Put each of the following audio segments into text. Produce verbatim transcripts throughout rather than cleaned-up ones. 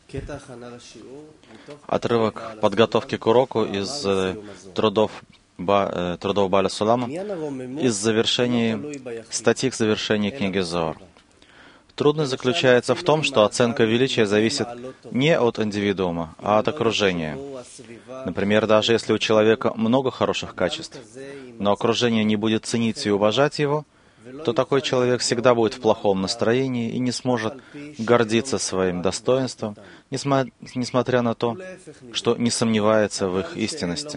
Отрывок подготовки к уроку из э, трудов, ба, э, трудов Бааля Сулама, из завершений, статьи к завершении книги Зоар. Трудность заключается в том, что оценка величия зависит не от индивидуума, а от окружения. Например, даже если у человека много хороших качеств, но окружение не будет ценить и уважать его, то такой человек всегда будет в плохом настроении и не сможет гордиться своим достоинством, несмотря на то, что не сомневается в их истинности.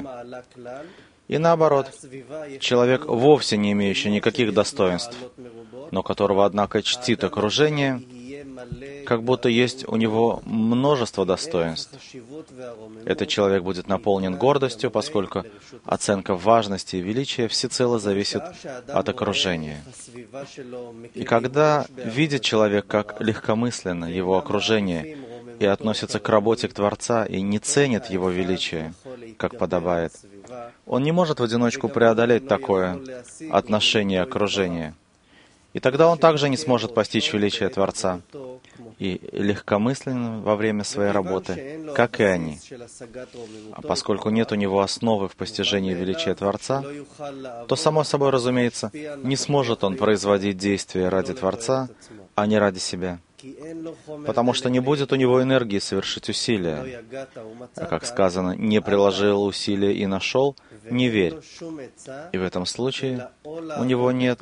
И наоборот, человек, вовсе не имеющий никаких достоинств, но которого, однако, чтит окружение, как будто есть у него множество достоинств. Этот человек будет наполнен гордостью, поскольку оценка важности и величия всецело зависит от окружения. И когда видит человек, как легкомысленно его окружение и относится к работе к Творца и не ценит его величие, как подобает, он не может в одиночку преодолеть такое отношение окружения. И тогда он также не сможет постичь величие Творца и легкомыслен во время своей работы, как и они. А поскольку нет у него основы в постижении величия Творца, то, само собой разумеется, не сможет он производить действия ради Творца, а не ради себя. Потому что не будет у него энергии совершить усилия. А как сказано, «не приложил усилия и нашел, не верь». И в этом случае у него нет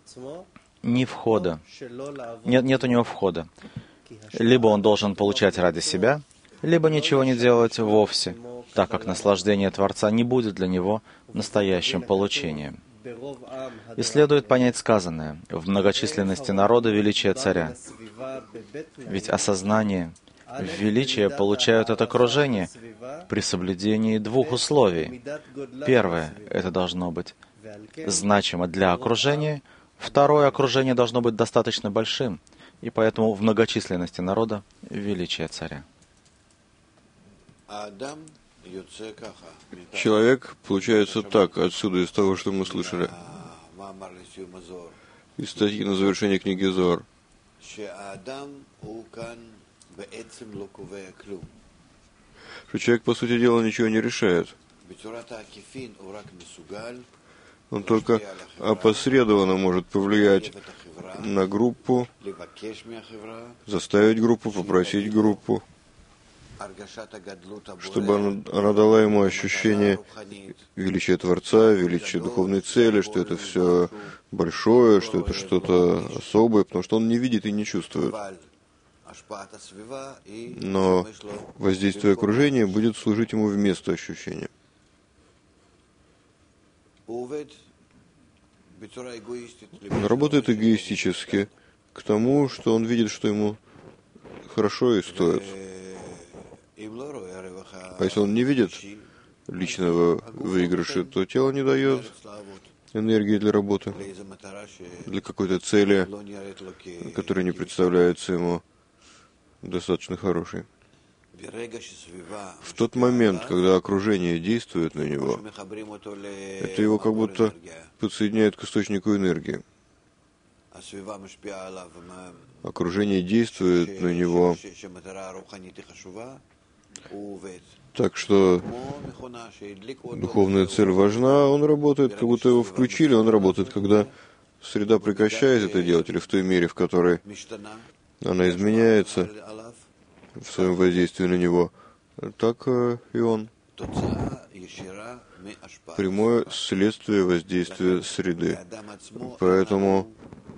ни входа. Нет, нет у него входа. Либо он должен получать ради себя, либо ничего не делать вовсе, так как наслаждение Творца не будет для него настоящим получением. И следует понять сказанное в многочисленности народа величия царя. Ведь осознание величия получают от окружения при соблюдении двух условий. Первое — это должно быть значимо для окружения. Второе — окружение должно быть достаточно большим, и поэтому в многочисленности народа величие царя. Человек получается так, отсюда, из того, что мы слышали, из статьи на завершение книги Зоар, что человек, по сути дела, ничего не решает. Он только опосредованно может повлиять на группу, заставить группу, попросить группу, чтобы она, она дала ему ощущение величия Творца, величия духовной цели, что это все большое, что это что-то особое, потому что он не видит и не чувствует. Но воздействие окружения будет служить ему вместо ощущения. Он работает эгоистически к тому, что он видит, что ему хорошо и стоит. А если он не видит личного выигрыша, то тело не дает энергии для работы, для какой-то цели, которая не представляется ему достаточно хорошей. В тот момент, когда окружение действует на него, это его как будто подсоединяет к источнику энергии. Окружение действует на него так, что духовная цель важна, он работает, как будто его включили, он работает, когда среда прекращает это делать, или в той мере, в которой она изменяется в своем воздействии на него, так и он. Прямое следствие воздействия среды. Поэтому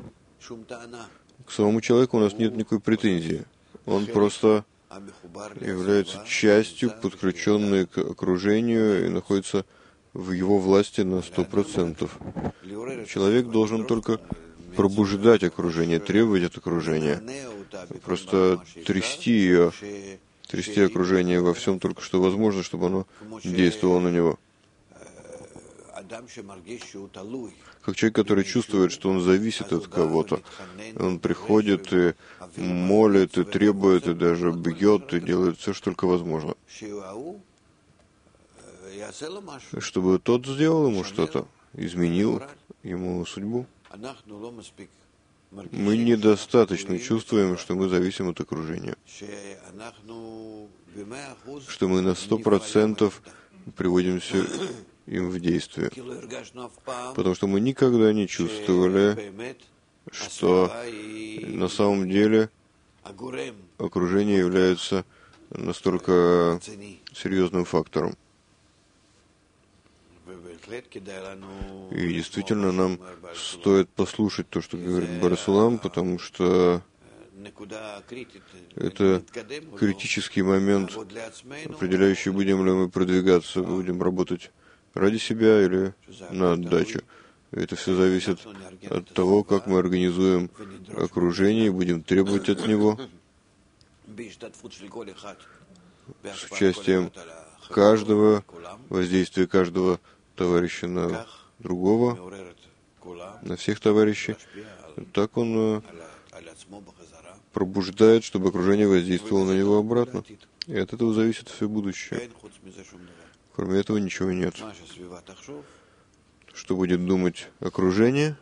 к самому человеку у нас нет никакой претензии. Он просто является частью, подключенной к окружению, и находится в его власти на сто процентов. Человек должен только пробуждать окружение, требовать от окружения, просто трясти ее, трясти окружение во всем только что возможно, чтобы оно действовало на него. Как человек, который чувствует, что он зависит от кого-то. Он приходит и молит, и требует, и даже бьет, и делает все, что только возможно. Чтобы тот сделал ему что-то, изменил ему судьбу. мы недостаточно чувствуем, что мы зависим от окружения, что мы на сто процентов приводимся им в действие, потому что мы никогда не чувствовали, что на самом деле окружение является настолько серьезным фактором. И действительно нам стоит послушать то, что говорит Бар-Сулам, потому что это критический момент, определяющий, будем ли мы продвигаться, будем работать ради себя или на отдачу. Это все зависит от того, как мы организуем окружение, будем требовать от него с участием каждого, воздействия каждого товарища на другого, на всех товарищей. Так он пробуждает, чтобы окружение воздействовало на него обратно. И от этого зависит все будущее. Кроме этого ничего нет. Что будет думать окружение,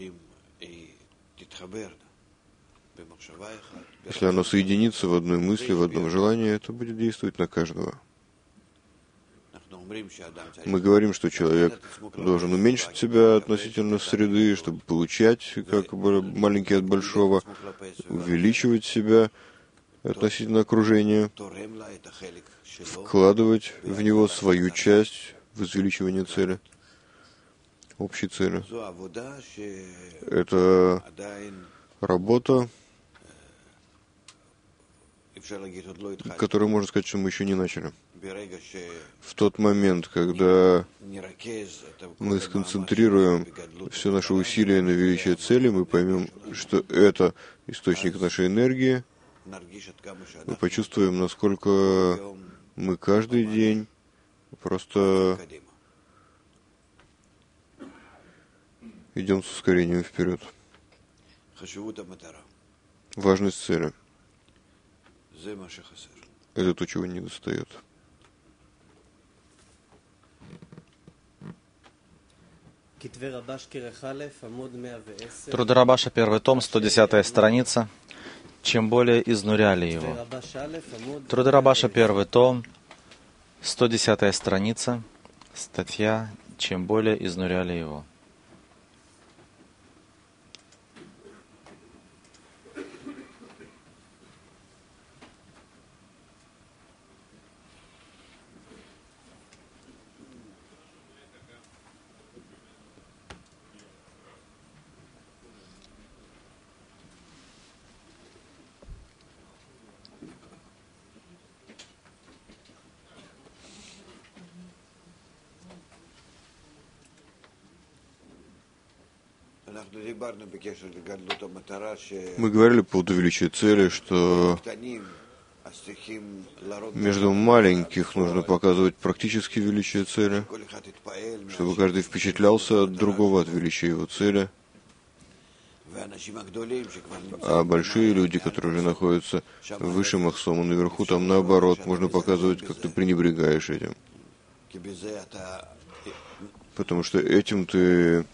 если оно соединится в одной мысли, в одном желании, это будет действовать на каждого. Мы говорим, что человек должен уменьшить себя относительно среды, чтобы получать как бы маленький от большого, увеличивать себя относительно окружения, вкладывать в него свою часть в увеличивание цели, общей цели. Это работа, которую можно сказать, что мы еще не начали. В тот момент, когда мы сконцентрируем все наши усилия на величие цели, мы поймем, что это источник нашей энергии, мы почувствуем, насколько мы каждый день просто идем с ускорением вперед. Важность цели. Это то, чего не достает. Труды Рабаша, первый том, сто десятая страница. Чем более изнуряли его. Труды Рабаша, первый том, сто десятая страница, статья «Чем более изнуряли его». Мы говорили по поводу величия цели, что между маленьких нужно показывать практически величие цели, чтобы каждый впечатлялся от другого, от величия его цели. А большие люди, которые уже находятся выше Махсома, наверху, там наоборот, можно показывать, как ты пренебрегаешь этим. Потому что этим ты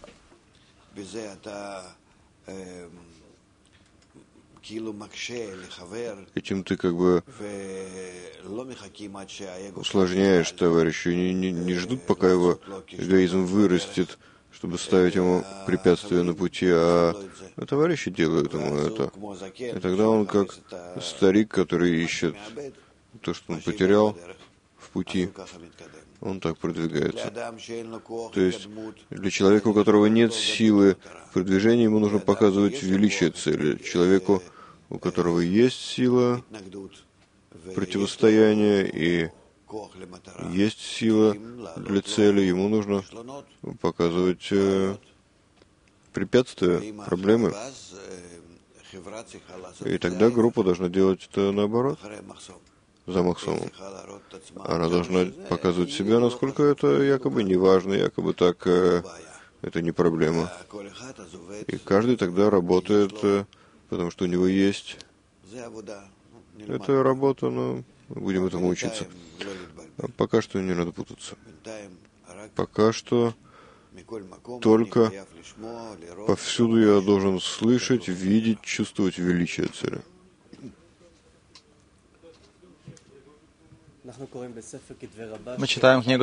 Этим ты как бы усложняешь товарища, не, не, не ждут, пока его эгоизм вырастет, чтобы ставить ему препятствия на пути, а товарищи делают ему это. И тогда он как старик, который ищет то, что он потерял в пути, он так продвигается. То есть для человека, у которого нет силы продвижения, ему нужно показывать величие цели. Человеку, у которого есть сила противостояния и есть сила для цели, ему нужно показывать э, препятствия, проблемы. И тогда группа должна делать это наоборот, за Махсомом. Она должна показывать себя, насколько это якобы не важно, якобы так, э, это не проблема. И каждый тогда работает, э, потому что у него есть эта работа, но мы будем этому учиться. А пока что не надо путаться. Пока что Только повсюду я должен слышать, видеть, чувствовать величие царя. Мы читаем книгу